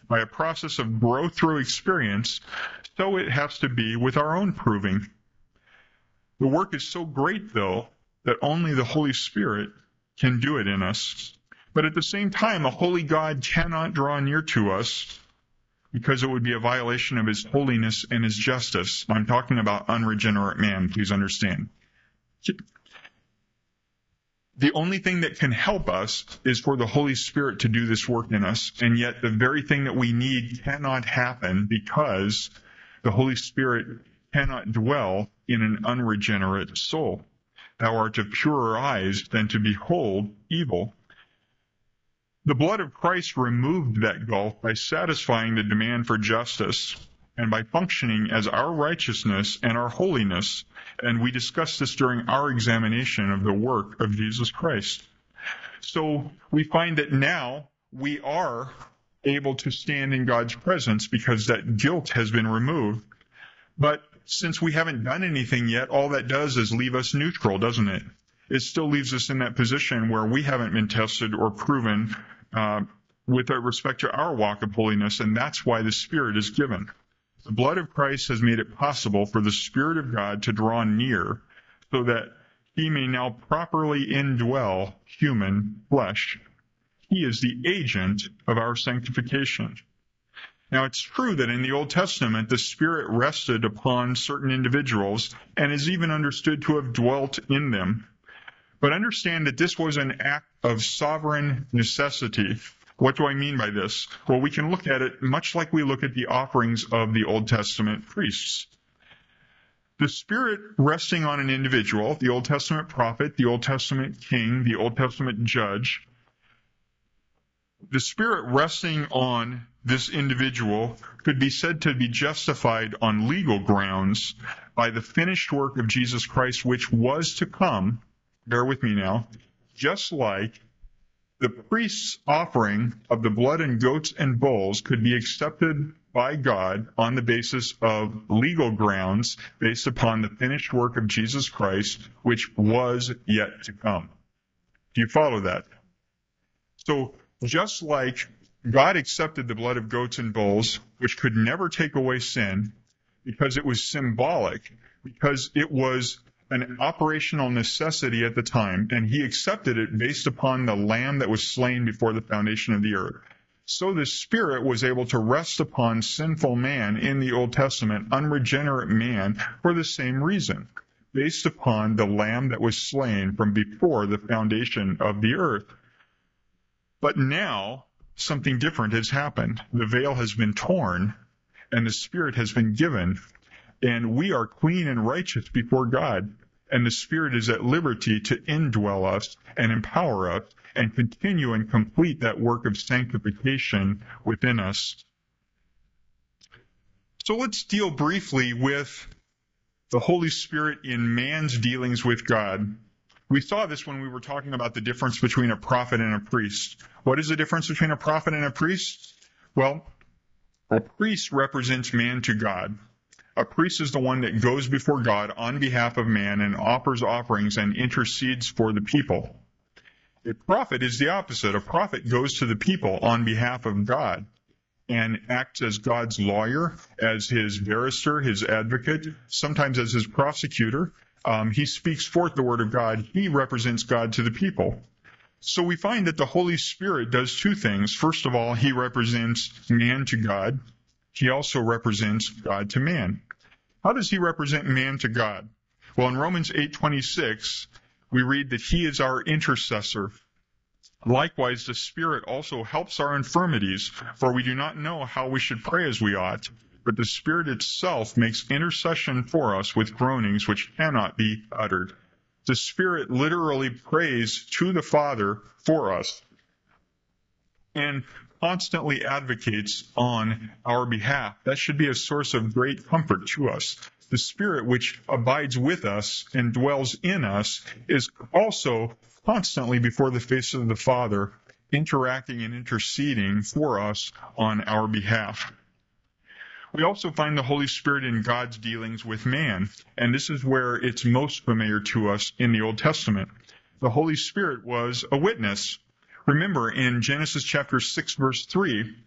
by a process of growth through experience, so it has to be with our own proving. The work is so great, though, that only the Holy Spirit can do it in us. But at the same time, a holy God cannot draw near to us because it would be a violation of his holiness and his justice. I'm talking about unregenerate man, please understand. The only thing that can help us is for the Holy Spirit to do this work in us, and yet the very thing that we need cannot happen because the Holy Spirit cannot dwell in an unregenerate soul. Thou art of purer eyes than to behold evil. The blood of Christ removed that gulf by satisfying the demand for justice and by functioning as our righteousness and our holiness. And we discussed this during our examination of the work of Jesus Christ. So we find that now we are able to stand in God's presence because that guilt has been removed. But since we haven't done anything yet, all that does is leave us neutral, doesn't it? It still leaves us in that position where we haven't been tested or proven uh, with respect to our walk of holiness, and that's why the Spirit is given. The blood of Christ has made it possible for the Spirit of God to draw near so that he may now properly indwell human flesh. He is the agent of our sanctification. Now, it's true that in the Old Testament, the Spirit rested upon certain individuals and is even understood to have dwelt in them. But understand that this was an act of sovereign necessity. What do I mean by this? Well, we can look at it much like we look at the offerings of the Old Testament priests. The Spirit resting on an individual, the Old Testament prophet, the Old Testament king, the Old Testament judge, the Spirit resting on this individual could be said to be justified on legal grounds by the finished work of Jesus Christ, which was to come. Bear with me now. Just like the priest's offering of the blood and goats and bulls could be accepted by God on the basis of legal grounds based upon the finished work of Jesus Christ, which was yet to come. Do you follow that? So, just like God accepted the blood of goats and bulls, which could never take away sin, because it was symbolic, because it was an operational necessity at the time, and he accepted it based upon the lamb that was slain before the foundation of the earth. So the Spirit was able to rest upon sinful man in the Old Testament, unregenerate man, for the same reason, based upon the lamb that was slain from before the foundation of the earth. But now, something different has happened. The veil has been torn, and the Spirit has been given, and we are clean and righteous before God, and the Spirit is at liberty to indwell us and empower us and continue and complete that work of sanctification within us. So let's deal briefly with the Holy Spirit in man's dealings with God. We saw this when we were talking about the difference between a prophet and a priest. What is the difference between a prophet and a priest? Well, a priest represents man to God. A priest is the one that goes before God on behalf of man and offers offerings and intercedes for the people. A prophet is the opposite. A prophet goes to the people on behalf of God and acts as God's lawyer, as his barrister, his advocate, sometimes as his prosecutor. Um, he speaks forth the word of God. He represents God to the people. So we find that the Holy Spirit does two things. First of all, he represents man to God. He also represents God to man. How does he represent man to God? Well, in Romans eight twenty-six, we read that he is our intercessor. Likewise, the Spirit also helps our infirmities, for we do not know how we should pray as we ought, but the Spirit itself makes intercession for us with groanings which cannot be uttered. The Spirit literally prays to the Father for us and constantly advocates on our behalf. That should be a source of great comfort to us. The Spirit which abides with us and dwells in us is also constantly before the face of the Father, interacting and interceding for us on our behalf. We also find the Holy Spirit in God's dealings with man, and this is where it's most familiar to us in the Old Testament. The Holy Spirit was a witness. Remember, in Genesis chapter six, verse three,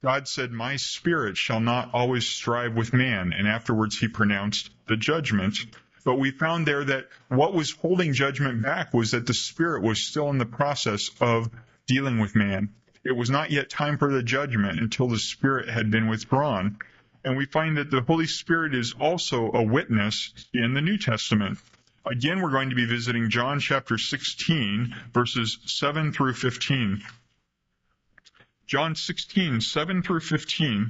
God said, my spirit shall not always strive with man. And afterwards he pronounced the judgment. But we found there that what was holding judgment back was that the spirit was still in the process of dealing with man. It was not yet time for the judgment until the spirit had been withdrawn. And we find that the Holy Spirit is also a witness in the New Testament. Again, we're going to be visiting John chapter sixteen, verses seven through fifteen. John sixteen, seven through fifteen.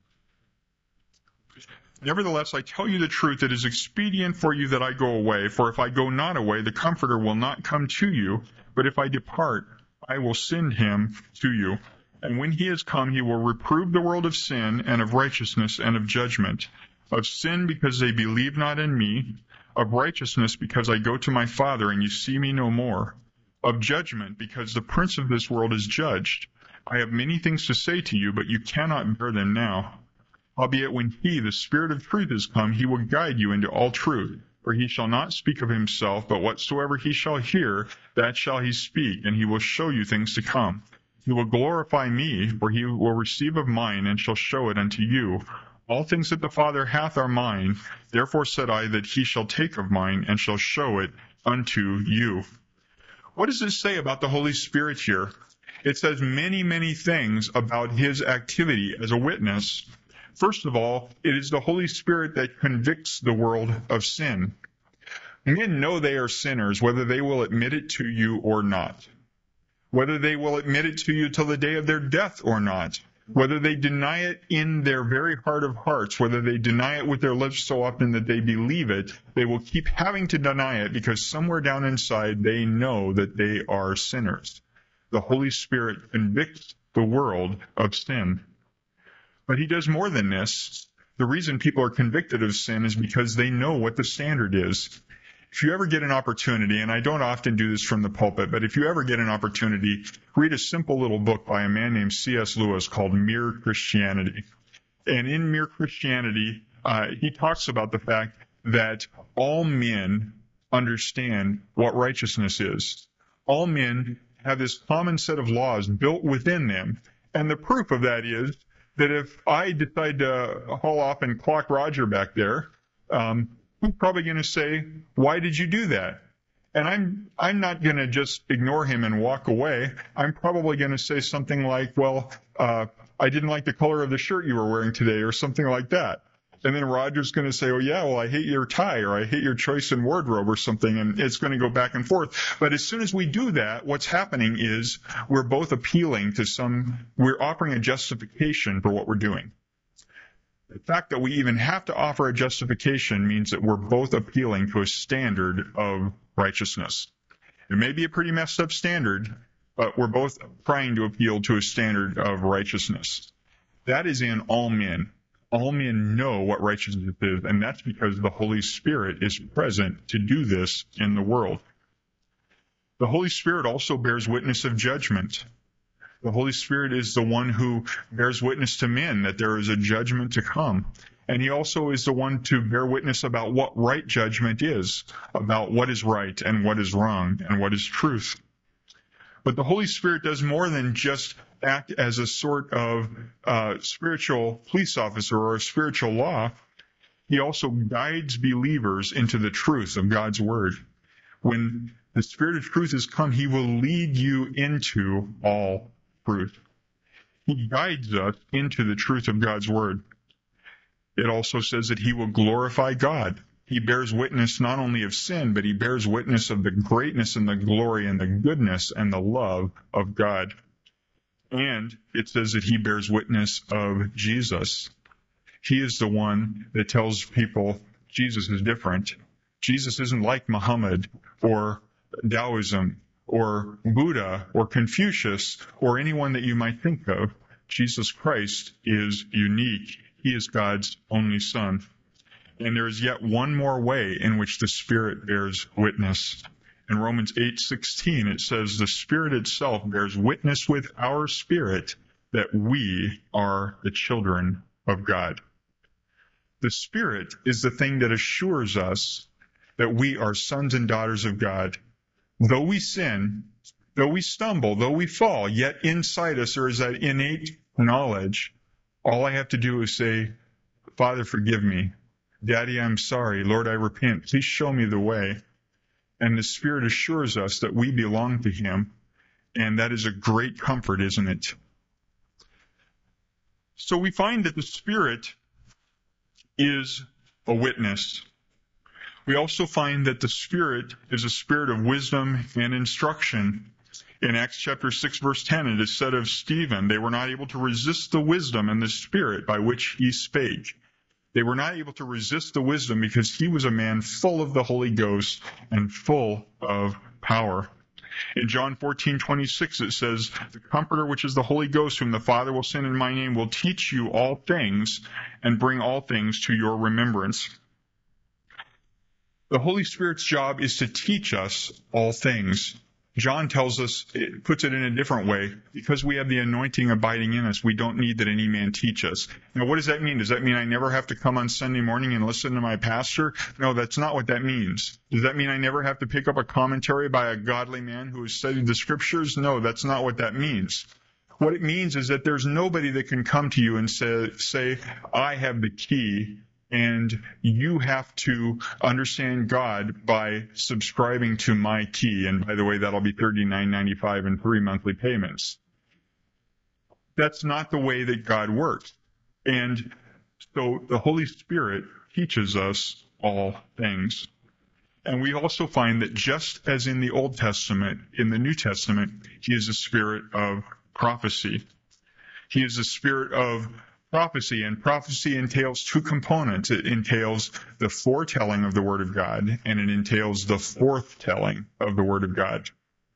Nevertheless, I tell you the truth, it is expedient for you that I go away. For if I go not away, the Comforter will not come to you. But if I depart, I will send him to you. And when he has come, he will reprove the world of sin and of righteousness and of judgment. Of sin, because they believe not in me. Of righteousness, because I go to my Father, and you see me no more. Of judgment, because the prince of this world is judged. I have many things to say to you, but you cannot bear them now. Howbeit when he, the Spirit of truth, is come, he will guide you into all truth. For he shall not speak of himself, but whatsoever he shall hear, that shall he speak, and he will show you things to come. He will glorify me, for he will receive of mine, and shall show it unto you. All things that the Father hath are mine. Therefore said I that he shall take of mine, and shall show it unto you. What does this say about the Holy Spirit here? It says many, many things about his activity as a witness. First of all, it is the Holy Spirit that convicts the world of sin. Men know they are sinners, whether they will admit it to you or not. Whether they will admit it to you till the day of their death or not. Whether they deny it in their very heart of hearts, whether they deny it with their lips so often that they believe it, they will keep having to deny it because somewhere down inside they know that they are sinners. The Holy Spirit convicts the world of sin. But he does more than this. The reason people are convicted of sin is because they know what the standard is. If you ever get an opportunity, and I don't often do this from the pulpit, but if you ever get an opportunity, read a simple little book by a man named C S Lewis called Mere Christianity. And in Mere Christianity, uh, he talks about the fact that all men understand what righteousness is. All men have this common set of laws built within them. And the proof of that is that if I decide to haul off and clock Roger back there, um, I'm probably going to say, why did you do that? And I'm I'm not going to just ignore him and walk away. I'm probably going to say something like, well, uh, I didn't like the color of the shirt you were wearing today, or something like that. And then Roger's going to say, oh, yeah, well, I hate your tie, or I hate your choice in wardrobe, or something, and it's going to go back and forth. But as soon as we do that, what's happening is we're both appealing to some, we're offering a justification for what we're doing. The fact that we even have to offer a justification means that we're both appealing to a standard of righteousness. It may be a pretty messed up standard, but we're both trying to appeal to a standard of righteousness. That is in all men. All men know what righteousness is, and that's because the Holy Spirit is present to do this in the world. The Holy Spirit also bears witness of judgment. The Holy Spirit is the one who bears witness to men that there is a judgment to come. And he also is the one to bear witness about what right judgment is, about what is right and what is wrong and what is truth. But the Holy Spirit does more than just act as a sort of uh, spiritual police officer or a spiritual law. He also guides believers into the truth of God's Word. When the Spirit of truth has come, he will lead you into all truth. He guides us into the truth of God's Word. It also says that he will glorify God. He bears witness not only of sin, but he bears witness of the greatness and the glory and the goodness and the love of God. And it says that he bears witness of Jesus. He is the one that tells people Jesus is different. Jesus isn't like Muhammad or Taoism or Buddha or Confucius or anyone that you might think of. Jesus Christ is unique. He is God's only Son. And there is yet one more way in which the Spirit bears witness. In Romans eight sixteen, it says, the Spirit itself bears witness with our spirit that we are the children of God. The Spirit is the thing that assures us that we are sons and daughters of God. Though we sin, though we stumble, though we fall, yet inside us there is that innate knowledge All I have to do is say, Father, forgive me. Daddy, I'm sorry. Lord, I repent. Please show me the way. And the Spirit assures us that we belong to Him. And that is a great comfort, isn't it? So we find that the Spirit is a witness. We also find that the Spirit is a spirit of wisdom and instruction. In Acts chapter six, verse ten, it is said of Stephen, they were not able to resist the wisdom and the Spirit by which he spake. They were not able to resist the wisdom because he was a man full of the Holy Ghost and full of power. In John fourteen twenty-six, it says, the Comforter, which is the Holy Ghost, whom the Father will send in my name, will teach you all things and bring all things to your remembrance. The Holy Spirit's job is to teach us all things. John tells us, it puts it in a different way, because we have the anointing abiding in us, we don't need that any man teach us. Now, what does that mean? Does that mean I never have to come on Sunday morning and listen to my pastor? No, that's not what that means. Does that mean I never have to pick up a commentary by a godly man who has studied the Scriptures? No, that's not what that means. What it means is that there's nobody that can come to you and say, say I have the key, and you have to understand God by subscribing to my key. And by the way, that'll be thirty-nine ninety-five in three monthly payments. That's not the way that God works. And so the Holy Spirit teaches us all things. And we also find that just as in the Old Testament, in the New Testament, He is a spirit of prophecy. He is a spirit of prophecy, and prophecy entails two components. It entails the foretelling of the Word of God, and it entails the forthtelling of the Word of God.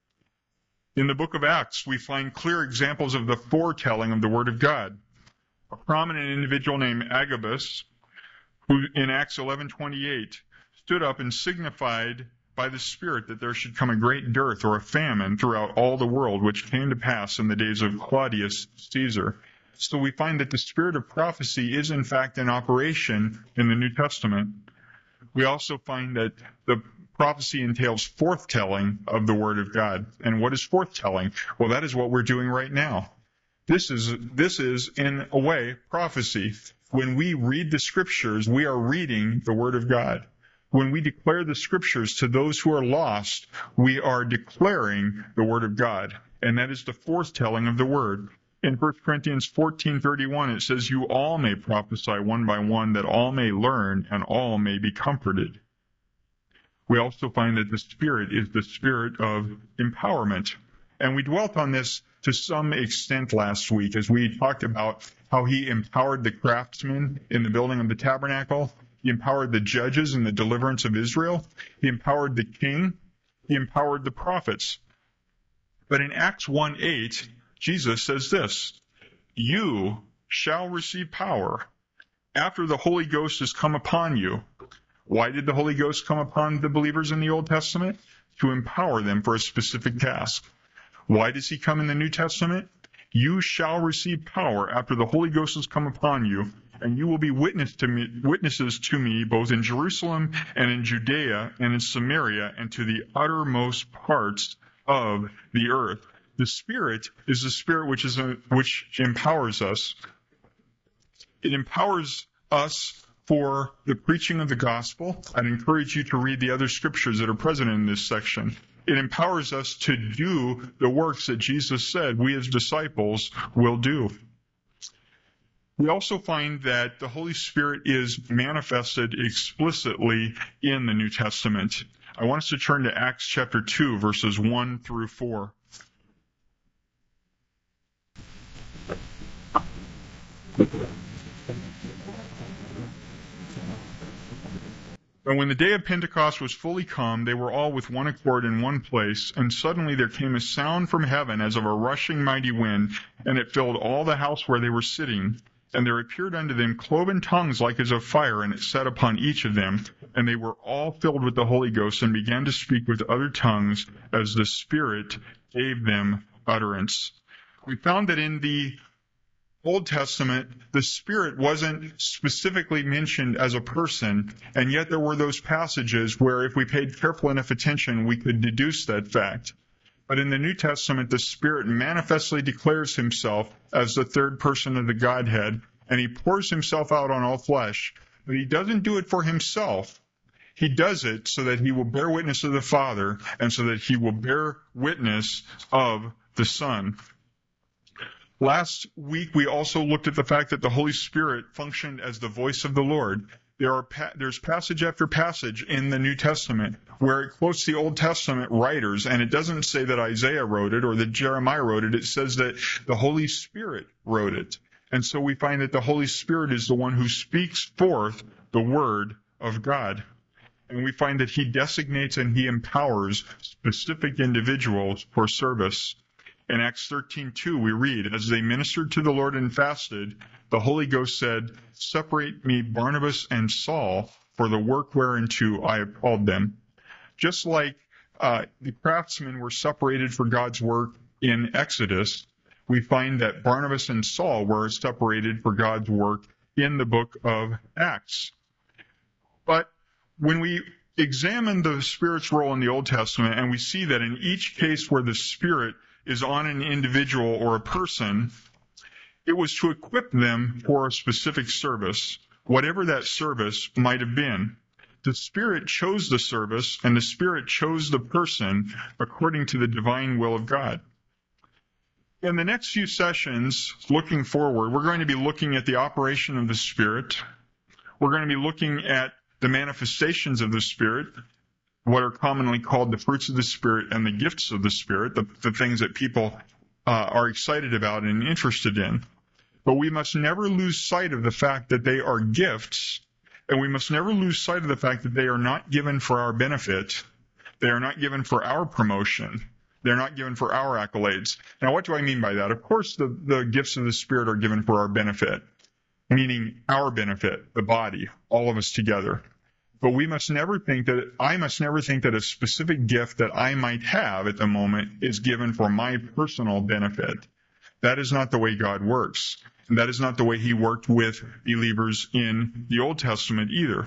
In the book of Acts, we find clear examples of the foretelling of the Word of God. A prominent individual named Agabus, who in Acts eleven twenty-eight stood up and signified by the Spirit that there should come a great dearth or a famine throughout all the world, which came to pass in the days of Claudius Caesar. So we find that the spirit of prophecy is in fact in operation in the New Testament. We also find that the prophecy entails forthtelling of the Word of God. And what is forthtelling? Well, that is what we're doing right now. This is, this is in a way, prophecy. When we read the Scriptures, we are reading the Word of God. When we declare the Scriptures to those who are lost, we are declaring the Word of God. And that is the forthtelling of the Word. In First Corinthians fourteen thirty-one, it says, you all may prophesy one by one, that all may learn and all may be comforted. We also find that the Spirit is the spirit of empowerment. And we dwelt on this to some extent last week as we talked about how He empowered the craftsmen in the building of the tabernacle. He empowered the judges in the deliverance of Israel. He empowered the king. He empowered the prophets. But in Acts one eight, Jesus says this, you shall receive power after the Holy Ghost has come upon you. Why did the Holy Ghost come upon the believers in the Old Testament? To empower them for a specific task. Why does He come in the New Testament? You shall receive power after the Holy Ghost has come upon you, and you will be witness to me, witnesses to me both in Jerusalem and in Judea and in Samaria and to the uttermost parts of the earth. The Spirit is the Spirit which is a, which empowers us. It empowers us for the preaching of the gospel. I'd encourage you to read the other scriptures that are present in this section. It empowers us to do the works that Jesus said we as disciples will do. We also find that the Holy Spirit is manifested explicitly in the New Testament. I want us to turn to Acts chapter two, verses one through four. And when the day of Pentecost was fully come, they were all with one accord in one place, and suddenly there came a sound from heaven as of a rushing mighty wind, and it filled all the house where they were sitting. And there appeared unto them cloven tongues like as of fire, and it sat upon each of them. And they were all filled with the Holy Ghost, and began to speak with other tongues as the Spirit gave them utterance. We found that in the Old Testament, the Spirit wasn't specifically mentioned as a person, and yet there were those passages where if we paid careful enough attention, we could deduce that fact. But in the New Testament, the Spirit manifestly declares Himself as the third person of the Godhead, and he pours himself out on all flesh. But he doesn't do it for himself. He does it so that he will bear witness of the Father and so that he will bear witness of the Son. Last week, we also looked at the fact that the Holy Spirit functioned as the voice of the Lord. There are pa- there's passage after passage in the New Testament where it quotes the Old Testament writers, and it doesn't say that Isaiah wrote it or that Jeremiah wrote it. It says that the Holy Spirit wrote it. And so we find that the Holy Spirit is the one who speaks forth the Word of God. And we find that he designates and he empowers specific individuals for service. In Acts thirteen two, we read, as they ministered to the Lord and fasted, the Holy Ghost said, "Separate me Barnabas and Saul for the work whereunto I have called them." Just like uh, the craftsmen were separated for God's work in Exodus, we find that Barnabas and Saul were separated for God's work in the book of Acts. But when we examine the Spirit's role in the Old Testament, and we see that in each case where the Spirit is on an individual or a person, it was to equip them for a specific service, whatever that service might have been. The Spirit chose the service, and the Spirit chose the person according to the divine will of God. In the next few sessions, looking forward, we're going to be looking at the operation of the Spirit. We're going to be looking at the manifestations of the Spirit, what are commonly called the fruits of the Spirit and the gifts of the Spirit, the, the things that people uh, are excited about and interested in. But we must never lose sight of the fact that they are gifts, and we must never lose sight of the fact that they are not given for our benefit. They are not given for our promotion. They're not given for our accolades. Now, what do I mean by that? Of course, the, the gifts of the Spirit are given for our benefit, meaning our benefit, the body, all of us together. But we must never think that, I must never think that a specific gift that I might have at the moment is given for my personal benefit. That is not the way God works. And that is not the way he worked with believers in the Old Testament either.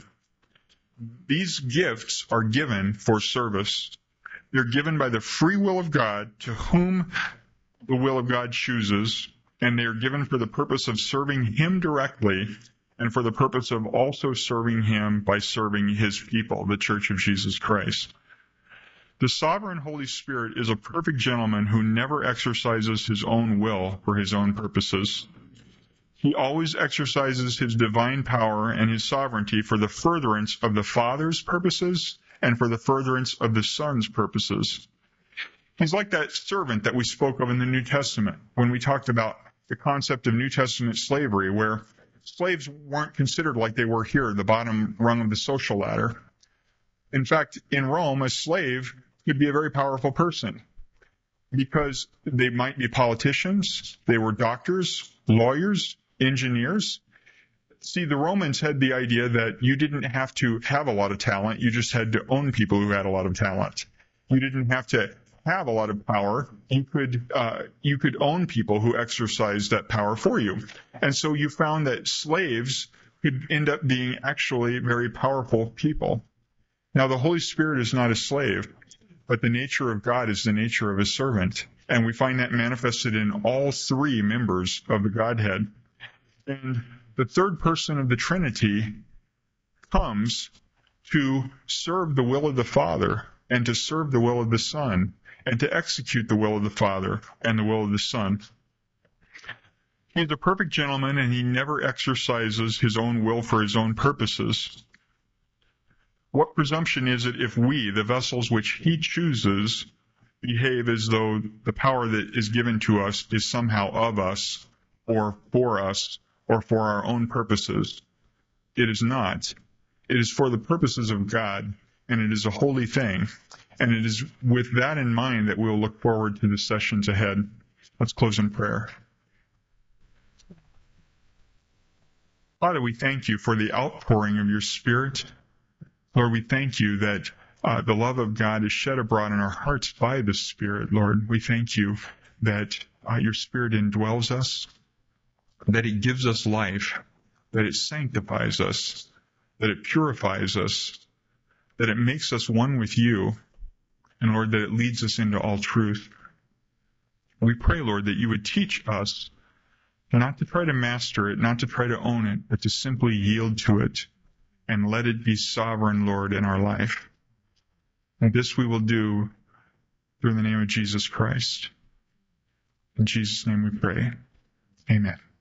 These gifts are given for service. They're given by the free will of God to whom the will of God chooses, and they are given for the purpose of serving him directly and for the purpose of also serving him by serving his people, the Church of Jesus Christ. The sovereign Holy Spirit is a perfect gentleman who never exercises his own will for his own purposes. He always exercises his divine power and his sovereignty for the furtherance of the Father's purposes and for the furtherance of the Son's purposes. He's like that servant that we spoke of in the New Testament when we talked about the concept of New Testament slavery, where slaves weren't considered like they were here, the bottom rung of the social ladder. In fact, in Rome, a slave could be a very powerful person because they might be politicians, they were doctors, lawyers, engineers. See, the Romans had the idea that you didn't have to have a lot of talent, you just had to own people who had a lot of talent. You didn't have to have a lot of power, you could uh, you could own people who exercised that power for you. And so you found that slaves could end up being actually very powerful people. Now, the Holy Spirit is not a slave, but the nature of God is the nature of a servant. And we find that manifested in all three members of the Godhead. And the third person of the Trinity comes to serve the will of the Father and to serve the will of the Son, and to execute the will of the Father and the will of the Son. He is a perfect gentleman, and he never exercises his own will for his own purposes. What presumption is it if we, the vessels which he chooses, behave as though the power that is given to us is somehow of us, or for us, or for our own purposes? It is not. It is for the purposes of God, and it is a holy thing. And it is with that in mind that we'll look forward to the sessions ahead. Let's close in prayer. Father, we thank you for the outpouring of your Spirit. Lord, we thank you that uh, the love of God is shed abroad in our hearts by the Spirit, Lord. We thank you that uh, your Spirit indwells us, that it gives us life, that it sanctifies us, that it purifies us, that it makes us one with you, and Lord, that it leads us into all truth. We pray, Lord, that you would teach us Not to try to master it, not to try to own it, but to simply yield to it and let it be sovereign Lord in our life. And this we will do through the name of Jesus Christ. In Jesus' name we pray. Amen.